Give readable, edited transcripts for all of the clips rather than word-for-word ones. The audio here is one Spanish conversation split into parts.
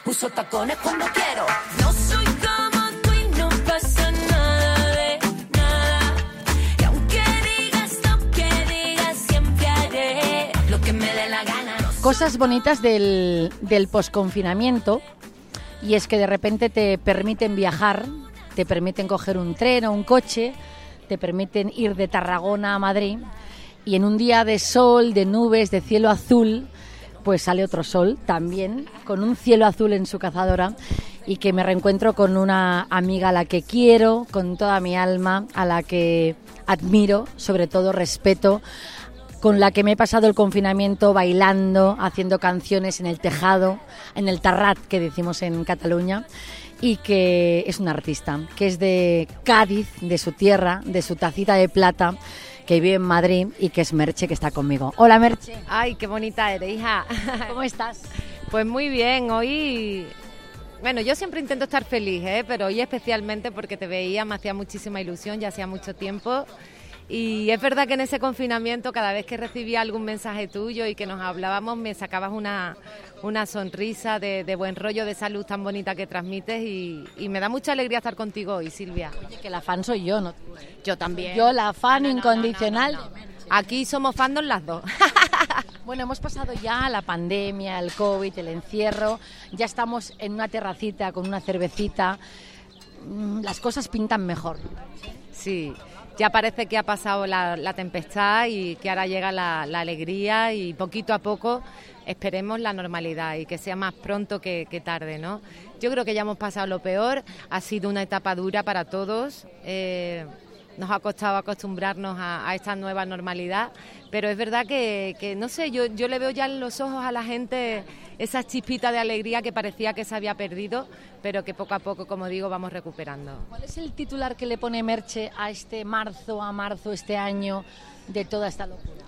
Uso tacones cuando quiero. No soy como tú y no pasa nada de nada. Y aunque digas lo que digas, siempre haré lo que me dé la gana. Cosas bonitas del posconfinamiento, y es que de repente te permiten viajar, te permiten coger un tren o un coche, te permiten ir de Tarragona a Madrid, y en un día de sol, de nubes, de cielo azul, pues sale otro sol también, con un cielo azul en su cazadora, y que me reencuentro con una amiga a la que quiero con toda mi alma, a la que admiro, sobre todo respeto, con la que me he pasado el confinamiento bailando, haciendo canciones en el tejado, en el terrat, que decimos en Cataluña, y que es una artista, que es de Cádiz, de su tierra, de su tacita de plata, que vive en Madrid, y que es Merche, que está conmigo. Hola, Merche. Ay, qué bonita eres, hija. ¿Cómo estás? Pues muy bien, hoy... Bueno, yo siempre intento estar feliz, pero hoy especialmente porque te veía, me hacía muchísima ilusión, ya hacía mucho tiempo. Y es verdad que en ese confinamiento, cada vez que recibía algún mensaje tuyo y que nos hablábamos, me sacabas una sonrisa de buen rollo, de salud tan bonita que transmites, y me da mucha alegría estar contigo hoy, Silvia. Oye, que la fan soy yo, ¿no? Yo también. Yo la fan incondicional. No. Aquí somos fandom las dos. Bueno, hemos pasado ya la pandemia, el COVID, el encierro, ya estamos en una terracita con una cervecita, las cosas pintan mejor. Sí. Ya parece que ha pasado la tempestad y que ahora llega la alegría, y poquito a poco esperemos la normalidad y que sea más pronto que tarde, ¿no? Yo creo que ya hemos pasado lo peor, ha sido una etapa dura para todos, nos ha costado acostumbrarnos a esta nueva normalidad, pero es verdad que no sé, yo le veo ya en los ojos a la gente esa chispita de alegría que parecía que se había perdido, pero que poco a poco, como digo, vamos recuperando. ¿Cuál es el titular que le pone Merche a este marzo, este año, de toda esta locura?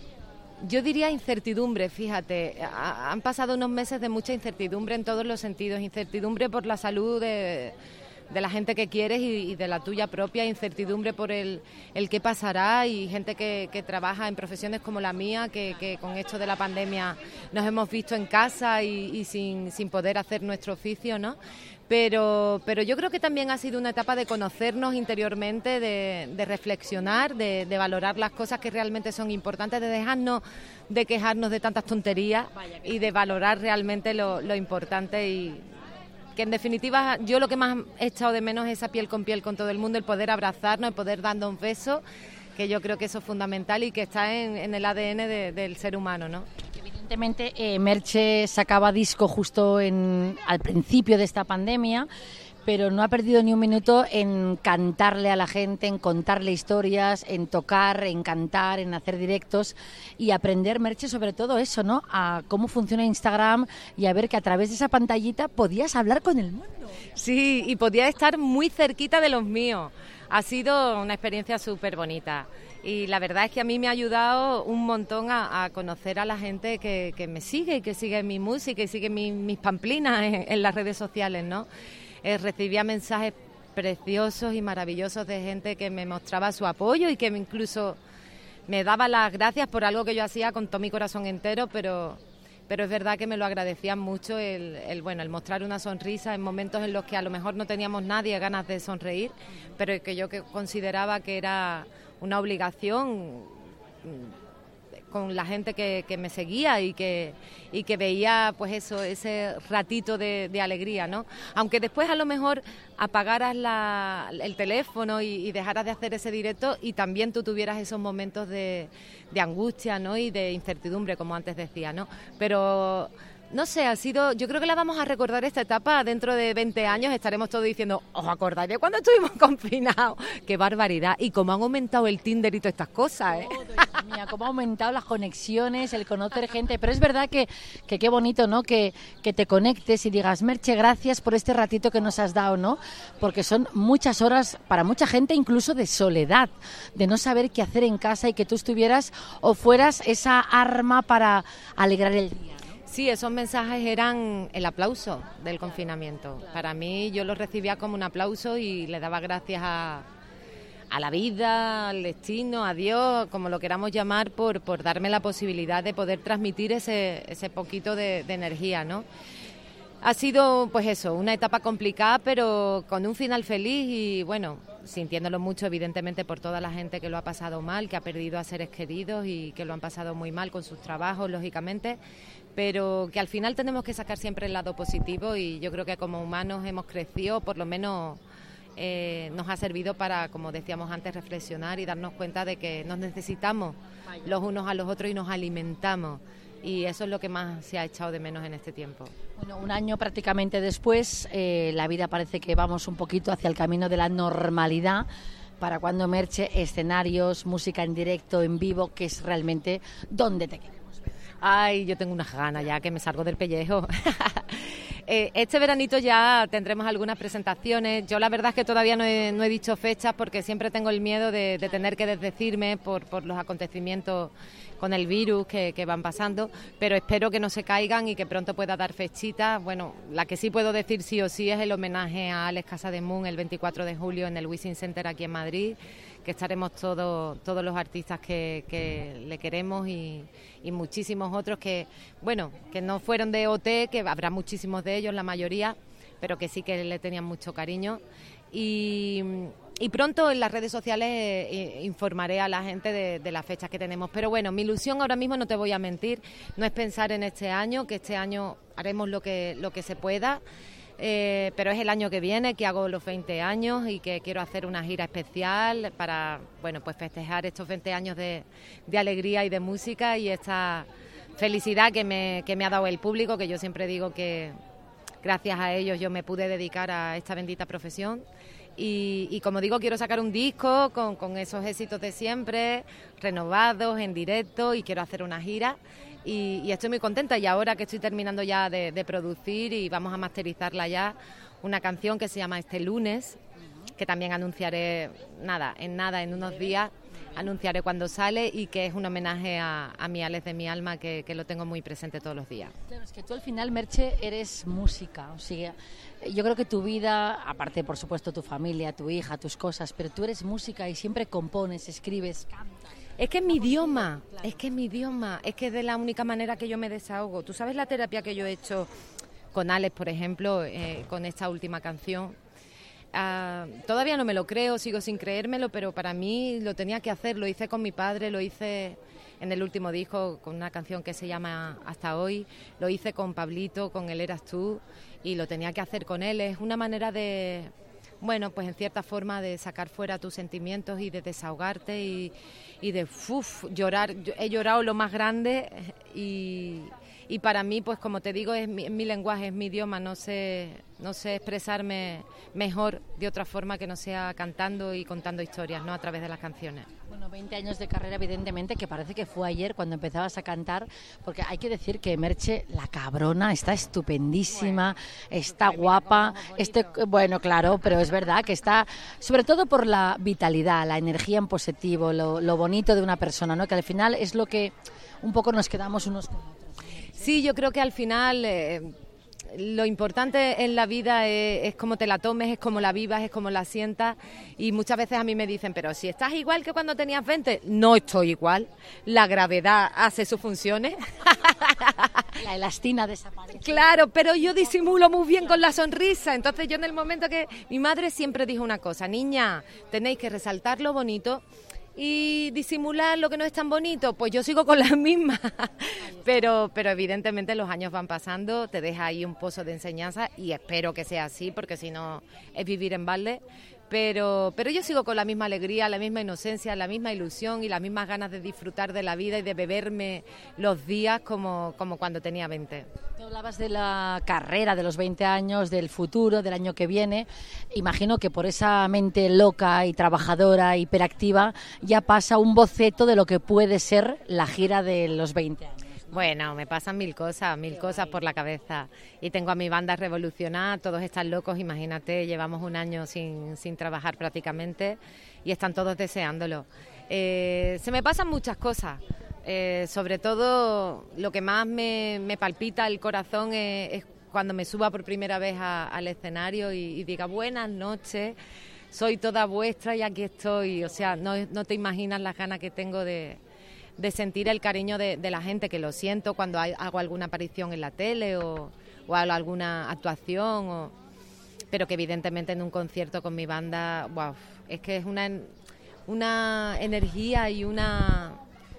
Yo diría incertidumbre, fíjate, han pasado unos meses de mucha incertidumbre en todos los sentidos, incertidumbre por la salud de la gente que quieres y de la tuya propia, incertidumbre por el qué pasará, y gente que trabaja en profesiones como la mía, que con esto de la pandemia nos hemos visto en casa y sin poder hacer nuestro oficio, ¿no? Pero yo creo que también ha sido una etapa de conocernos interiormente, de reflexionar, de valorar las cosas que realmente son importantes, de dejarnos de quejarnos de tantas tonterías y de valorar realmente lo importante, y que en definitiva yo lo que más he echado de menos es esa piel con todo el mundo, el poder abrazarnos, el poder darnos un beso, que yo creo que eso es fundamental y que está en el ADN del ser humano, ¿no? Evidentemente, Merche sacaba disco justo al principio de esta pandemia, pero no ha perdido ni un minuto en cantarle a la gente, en contarle historias, en tocar, en cantar, en hacer directos, y aprender, Merche, sobre todo eso, ¿no? A cómo funciona Instagram, y a ver que a través de esa pantallita podías hablar con el mundo. Sí, y podía estar muy cerquita de los míos. Ha sido una experiencia súper bonita. Y la verdad es que a mí me ha ayudado un montón a conocer a la gente que me sigue, que sigue mi música y sigue mis pamplinas en las redes sociales, ¿no? Recibía mensajes preciosos y maravillosos de gente que me mostraba su apoyo y que incluso me daba las gracias por algo que yo hacía con todo mi corazón entero, pero es verdad que me lo agradecían mucho el mostrar una sonrisa en momentos en los que a lo mejor no teníamos nadie ganas de sonreír, pero que yo consideraba que era una obligación con la gente que me seguía y que veía pues eso, ese ratito de alegría, ¿no? Aunque después a lo mejor apagaras el teléfono y dejaras de hacer ese directo, y también tú tuvieras esos momentos de angustia, ¿no? Y de incertidumbre, como antes decía, ¿no? Pero no sé, yo creo que la vamos a recordar esta etapa. Dentro de 20 años estaremos todos diciendo, ¿os acordáis de cuando estuvimos confinados? ¡Qué barbaridad! Y cómo han aumentado el Tinder y todas estas cosas, ¿eh? Hija mía, cómo ha aumentado las conexiones, el conocer gente. Pero es verdad que qué bonito, ¿no? Que te conectes y digas, Merche, gracias por este ratito que nos has dado, ¿no? Porque son muchas horas para mucha gente, incluso de soledad, de no saber qué hacer en casa, y que tú estuvieras o fueras esa arma para alegrar el día. Sí, esos mensajes eran el aplauso del confinamiento. Para mí, yo los recibía como un aplauso y le daba gracias a la vida, al destino, a Dios, como lo queramos llamar, por darme la posibilidad de poder transmitir ese poquito de energía, ¿no? Ha sido, pues eso, una etapa complicada, pero con un final feliz y, bueno, sintiéndolo mucho, evidentemente, por toda la gente que lo ha pasado mal, que ha perdido a seres queridos y que lo han pasado muy mal con sus trabajos, lógicamente, pero que al final tenemos que sacar siempre el lado positivo y yo creo que como humanos hemos crecido, por lo menos nos ha servido para, como decíamos antes, reflexionar y darnos cuenta de que nos necesitamos los unos a los otros y nos alimentamos. Y eso es lo que más se ha echado de menos en este tiempo. Bueno, un año prácticamente después, la vida parece que vamos un poquito hacia el camino de la normalidad. Para cuando, Merche, escenarios, música en directo, en vivo, que es realmente donde te queremos ver. Ay, yo tengo unas ganas ya que me salgo del pellejo. Este veranito ya tendremos algunas presentaciones. Yo la verdad es que todavía no he dicho fechas porque siempre tengo el miedo de tener que desdecirme por los acontecimientos con el virus que van pasando, pero espero que no se caigan y que pronto pueda dar fechitas. Bueno, la que sí puedo decir sí o sí es el homenaje a Alex Casademunt el 24 de julio en el Wishing Center aquí en Madrid, que estaremos todos los artistas que le queremos y muchísimos otros que, bueno, que no fueron de OT, que habrá muchísimos de ellos, la mayoría, pero que sí que le tenían mucho cariño. Y pronto en las redes sociales informaré a la gente de las fechas que tenemos. Pero bueno, mi ilusión ahora mismo, no te voy a mentir, no es pensar en este año, que este año haremos lo que se pueda. Pero es el año que viene, que hago los 20 años y que quiero hacer una gira especial para, bueno, pues festejar estos 20 años de alegría y de música y esta felicidad que me ha dado el público, que yo siempre digo que gracias a ellos yo me pude dedicar a esta bendita profesión. Y como digo, quiero sacar un disco con esos éxitos de siempre, renovados, en directo, y quiero hacer una gira. Y estoy muy contenta, y ahora que estoy terminando ya de producir y vamos a masterizarla ya, una canción que se llama Este lunes, que también anunciaré en unos días, anunciaré cuando sale, y que es un homenaje a mi Alex de mi alma, que lo tengo muy presente todos los días. Claro, es que tú al final, Merche, eres música, o sea, yo creo que tu vida, aparte por supuesto tu familia, tu hija, tus cosas, pero tú eres música y siempre compones, escribes, cantas. Es que es mi idioma, es que es de la única manera que yo me desahogo. Tú sabes la terapia que yo he hecho con Alex, por ejemplo, con esta última canción. Todavía no me lo creo, sigo sin creérmelo, pero para mí lo tenía que hacer. Lo hice con mi padre, lo hice en el último disco con una canción que se llama Hasta Hoy, lo hice con Pablito, con Él Eras Tú, y lo tenía que hacer con él. Es una manera de, bueno, pues en cierta forma de sacar fuera tus sentimientos y de desahogarte y de llorar. He llorado lo más grande y para mí, pues como te digo, es mi lenguaje, es mi idioma. No sé expresarme mejor de otra forma que no sea cantando y contando historias, ¿no?, a través de las canciones. Bueno, 20 años de carrera, evidentemente, que parece que fue ayer cuando empezabas a cantar, porque hay que decir que Merche, la cabrona, está estupendísima, está guapa, bueno, claro, pero es verdad que está, sobre todo por la vitalidad, la energía en positivo, lo bonito de una persona, ¿no?, que al final es lo que un poco nos quedamos unos con otros. Sí, yo creo que al final lo importante en la vida es cómo te la tomes, es cómo la vivas, es cómo la sientas, y muchas veces a mí me dicen, pero si estás igual que cuando tenías 20, no estoy igual, la gravedad hace sus funciones. La elastina desaparece. Claro, pero yo disimulo muy bien con la sonrisa, entonces yo en el momento que... Mi madre siempre dijo una cosa, niña, tenéis que resaltar lo bonito y disimular lo que no es tan bonito. Pues yo sigo con las mismas, pero evidentemente los años van pasando, te deja ahí un pozo de enseñanza y espero que sea así, porque si no es vivir en balde. Pero yo sigo con la misma alegría, la misma inocencia, la misma ilusión y las mismas ganas de disfrutar de la vida y de beberme los días como cuando tenía 20. Tú hablabas de la carrera, de los 20 años, del futuro, del año que viene. Imagino que por esa mente loca y trabajadora, hiperactiva, ya pasa un boceto de lo que puede ser la gira de los 20 años. Bueno, me pasan mil cosas por la cabeza. Y tengo a mi banda revolucionada, todos están locos, imagínate, llevamos un año sin trabajar prácticamente y están todos deseándolo. Se me pasan muchas cosas, sobre todo lo que más me palpita el corazón es cuando me suba por primera vez al escenario y diga buenas noches, soy toda vuestra y aquí estoy. O sea, no te imaginas las ganas que tengo de sentir el cariño de la gente, que lo siento cuando hago alguna aparición en la tele o o a alguna actuación, pero que evidentemente en un concierto con mi banda, wow, es que es una energía y una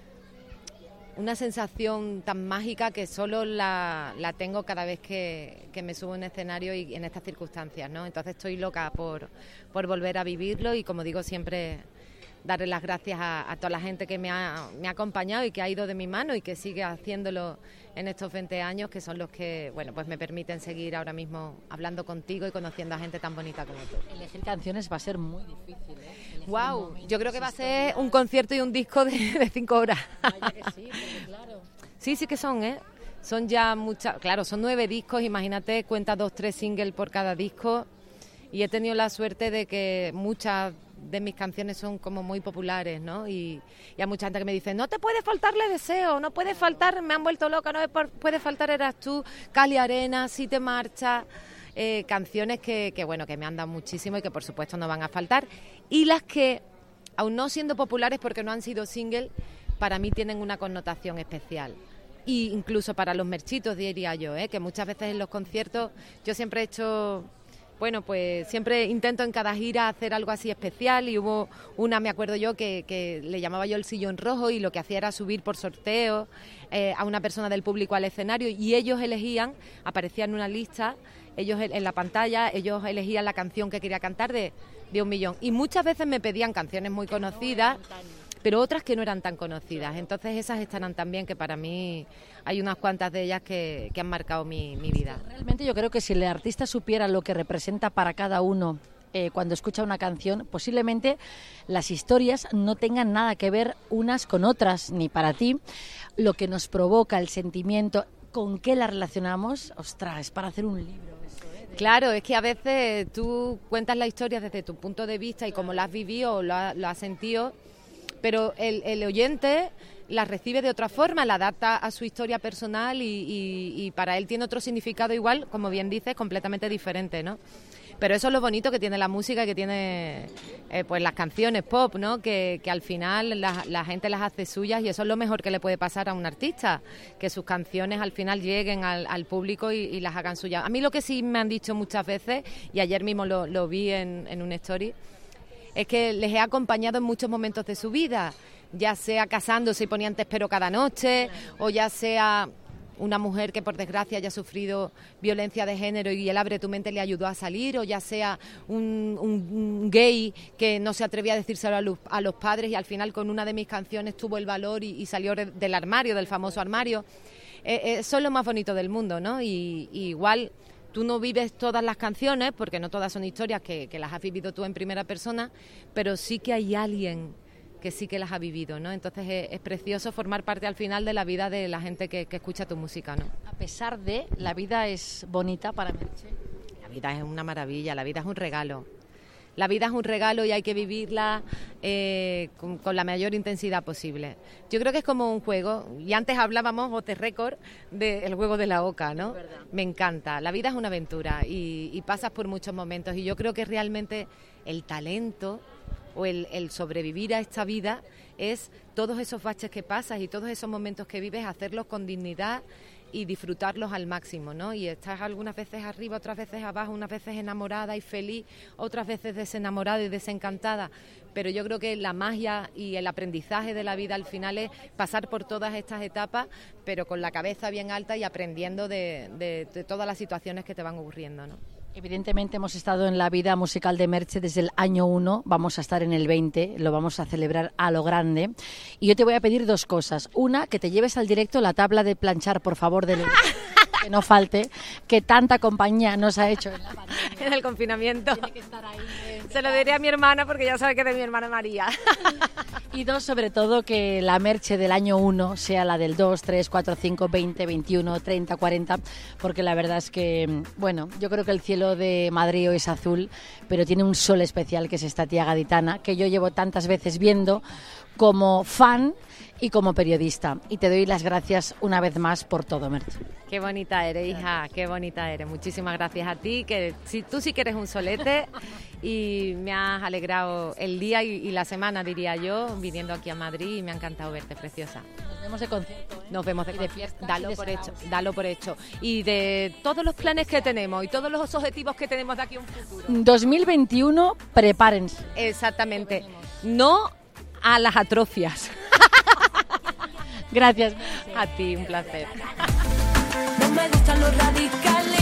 sensación tan mágica que solo la tengo cada vez que me subo a un escenario y en estas circunstancias, ¿no? Entonces estoy loca por volver a vivirlo y, como digo, siempre darle las gracias a toda la gente que me ha acompañado y que ha ido de mi mano y que sigue haciéndolo en estos 20 años, que son los que, bueno, pues me permiten seguir ahora mismo hablando contigo y conociendo a gente tan bonita como tú. Elegir canciones va a ser muy difícil, ¿eh? Wow, yo creo que va a ser un concierto y un disco de 5 horas. Vaya que sí, porque claro. Sí que son, ¿eh? Son ya muchas, claro, son 9 discos, imagínate, cuenta 2-3 singles por cada disco, y he tenido la suerte de que muchas de mis canciones son como muy populares, ¿no? Y hay mucha gente que me dice, no te puede faltarle deseo, no puede faltar, me han vuelto loca, no puede faltar Eras tú, Cali Arena, Si te marchas, canciones que bueno, que me han dado muchísimo y que por supuesto no van a faltar, y las que, aun no siendo populares porque no han sido single, para mí tienen una connotación especial. Y incluso para los merchitos, diría yo, que muchas veces en los conciertos yo siempre he hecho... Bueno, pues siempre intento en cada gira hacer algo así especial, y hubo una, me acuerdo yo, que le llamaba yo el sillón rojo, y lo que hacía era subir por sorteo a una persona del público al escenario, y ellos elegían, aparecían en una lista, ellos en la pantalla, ellos elegían la canción que quería cantar de 1.000.000, y muchas veces me pedían canciones muy conocidas, pero otras que no eran tan conocidas. Entonces esas estarán también, que para mí hay unas cuantas de ellas que han marcado mi vida. Realmente yo creo que si el artista supiera lo que representa para cada uno cuando escucha una canción, posiblemente las historias no tengan nada que ver unas con otras, ni para ti. Lo que nos provoca, el sentimiento, con qué la relacionamos, ostras, es para hacer un libro. Claro, es que a veces tú cuentas la historia desde tu punto de vista y como la has vivido o lo has sentido, pero el oyente la recibe de otra forma, la adapta a su historia personal y para él tiene otro significado igual, como bien dices, completamente diferente, ¿no? Pero eso es lo bonito que tiene la música, que tiene pues las canciones pop, ¿no? Que al final la gente las hace suyas, y eso es lo mejor que le puede pasar a un artista, que sus canciones al final lleguen al público y las hagan suyas. A mí lo que sí me han dicho muchas veces, y ayer mismo lo vi en un story, es que les he acompañado en muchos momentos de su vida, ya sea casándose y ponían Te espero cada noche, o ya sea una mujer que por desgracia haya sufrido violencia de género y el Abre tu mente le ayudó a salir, o ya sea un gay que no se atrevía a decírselo a los padres y al final con una de mis canciones tuvo el valor y salió del armario, del famoso armario. Eso es lo más bonito del mundo, ¿no? Y igual... Tú no vives todas las canciones, porque no todas son historias que las has vivido tú en primera persona, pero sí que hay alguien que sí que las ha vivido, ¿no? Entonces es precioso formar parte al final de la vida de la gente que escucha tu música, ¿no? A pesar de, la vida es bonita para Merche. La vida es una maravilla, la vida es un regalo. La vida es un regalo y hay que vivirla con la mayor intensidad posible. Yo creo que es como un juego, y antes hablábamos, off the record, del juego de la oca, ¿no? Me encanta. La vida es una aventura y pasas por muchos momentos, y yo creo que realmente el talento o el sobrevivir a esta vida es todos esos baches que pasas y todos esos momentos que vives, hacerlos con dignidad y disfrutarlos al máximo, ¿no? Y estás algunas veces arriba, otras veces abajo, unas veces enamorada y feliz, otras veces desenamorada y desencantada, pero yo creo que la magia y el aprendizaje de la vida al final es pasar por todas estas etapas, pero con la cabeza bien alta y aprendiendo de todas las situaciones que te van ocurriendo, ¿no? Evidentemente hemos estado en la vida musical de Merche desde el año 1, vamos a estar en el 20, lo vamos a celebrar a lo grande. Y yo te voy a pedir dos cosas. Una, que te lleves al directo la tabla de planchar, por favor, que no falte, que tanta compañía nos ha hecho en la pandemia. En el confinamiento. Tiene que estar ahí. Se lo diré a mi hermana porque ya sabe que es de mi hermana María. Y dos, sobre todo, que la Merche del año 1 sea la del 2, 3, 4, 5, 20, 21, 30, 40, porque la verdad es que, bueno, yo creo que el cielo de Madrid hoy es azul, pero tiene un sol especial que es esta tía gaditana, que yo llevo tantas veces viendo como fan y como periodista. Y te doy las gracias una vez más por todo, Merche. Qué bonita eres, hija, qué bonita eres. Muchísimas gracias a ti, que tú sí que eres un solete y me has alegrado el día y la semana, diría yo, viniendo aquí a Madrid, y me ha encantado verte, preciosa. Nos vemos de concierto, ¿eh? Nos vemos de, Y de fiestas dalo y de por saraos. hecho, dalo por hecho. Y de todos los planes que tenemos y todos los objetivos que tenemos de aquí a un futuro. 2021, prepárense. Exactamente. No a las atrofias. Gracias. A ti, un placer. No me gustan los radicales.